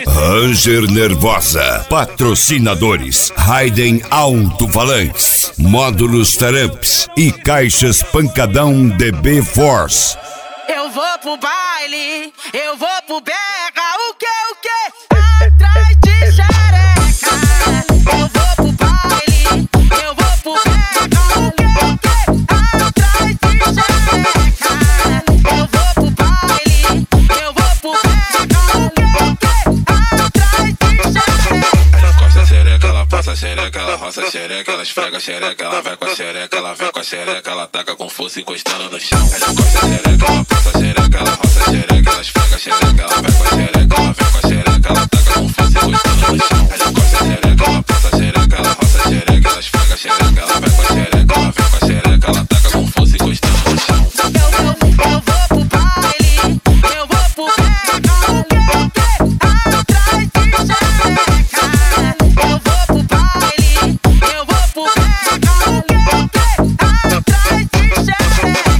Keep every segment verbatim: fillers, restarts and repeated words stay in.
Ranger Nervosa. Patrocinadores: Raiden Alto-Falantes, Módulos Taramps e Caixas Pancadão D B Force. Eu vou pro baile, eu vou pro berra, o que, o que? Atrás de xereca. Eu vou pro baile, eu vou pro berra, o que, o que? Atrás de xereca. Eu vou pro baile, eu vou pro berra, o que, o que? Atrás de xereca. Ela costa a xereca, ela passa a xereca, ela roça a xereca, ela esfrega a xereca, ela vai com a xereca, ela vem com a xereca, ela taca com força encostando no chão. Ela costa a xereca, ela passa a xereca, ela roça a xereca, ela esfrega a xereca, ela vai com a xereca, ela vem com a xereca, ela taca com força encostando no chão. Ela costa a xereca, ela passa a xereca, ela roça a xereca, ela esfrega a xereca, ela vai com a xereca, ela vem com a xereca, ela taca com força encostando no chão. Eu, eu, eu vou pro baile, eu vou pro berra, o que, o que? Atrás de xereca. Eu vou pro baile, eu vou pro berra, o que, o que? Atrás de xereca.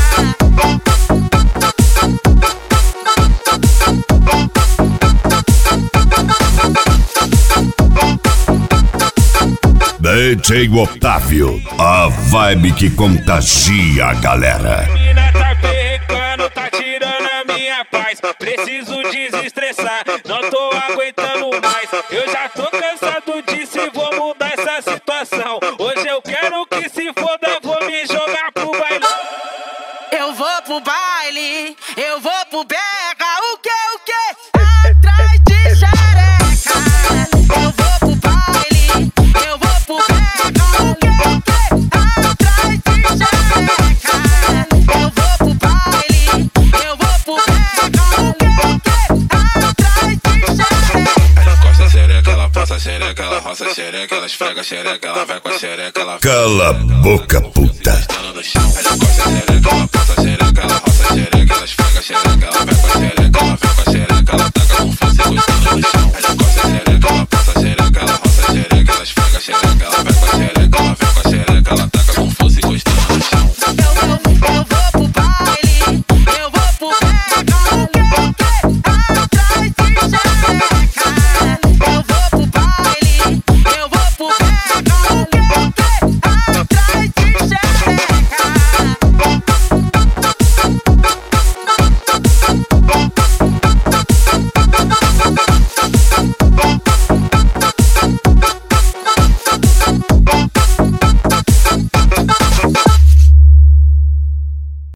D J Otávio, a vibe que contagia a galera. A mina tá perrecando, tá tirando a minha paz. Preciso desestressar, não tô aguentando mais. Eu já tô cansado disso e vou mudar essa situação. Hoje eu quero que se foda, vou me jogar pro bailão. Eu vou pro baile, eu vou pro berra, o que, o que? Atrás de xereca. Eu vou pro baile, eu vou pro berra, o que, o que? Atrás de xereca. Eu vou pro baile, eu vou pro berra, o que, o que? Atrás de xereca. Ela costa a xereca, ela passa a xereca, ela roça a xereca, ela esfrega a xereca, ela vai com a xereca, ela Cala a boca, puta. encostando no chão. Ela costa a xereca, ela passa a xereca, ela roça a xereca, ela esfrega a xereca, ela vai com a xereca, ela vem com a xereca, ela taca com força encostando no chão. Ela costa a xereca,